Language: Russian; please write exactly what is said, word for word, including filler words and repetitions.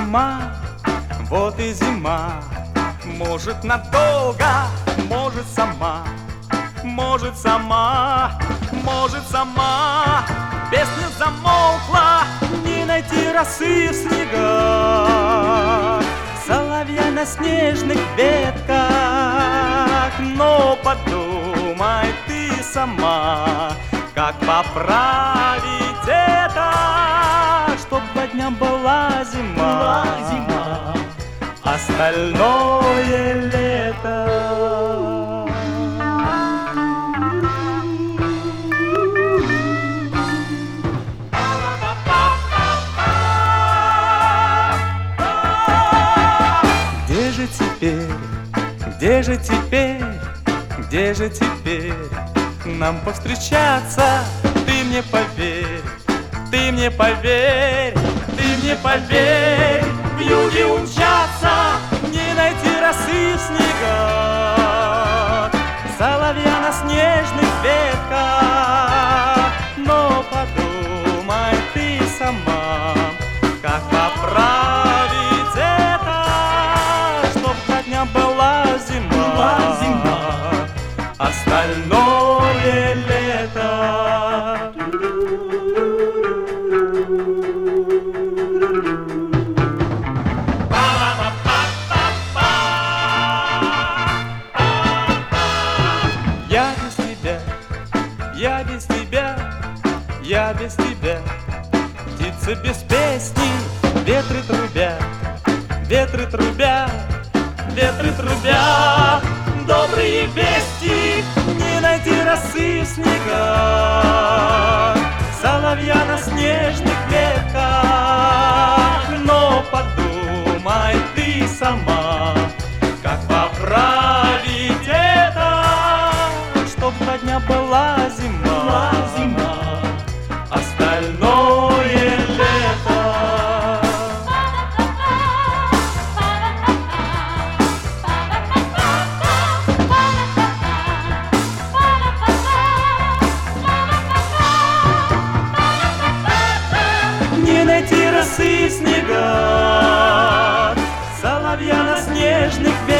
зима, вот и зима. Может надолго, может сама, может сама, может сама. Песня замолкла, не найти росы в снегах, соловья на снежных ветках. Но подумай ты сама, как поправить это, чтоб два дня была зима, зима, остальное лето. Где же теперь, где же теперь, где же теперь нам повстречаться? Ты мне поверь, ты мне поверь, ты мне поверь, в юге умчаться, не найти росы в снегах, соловья на снежных ветках. Но подумай ты сама, как поправить это, чтоб два дня была зима, была зима, остальное лето. Я без тебя, я без тебя, я без тебя. Птицы без песни, ветры трубят, ветры трубят, ветры трубят. Добрые вести, не найти росы в снегах, соловья на снежных ветках. Но подумай ты сама, как поправить это, чтоб два дня была зима, была зима, остальное лето. Не найти росы в снегах, соловья на снежных ветках.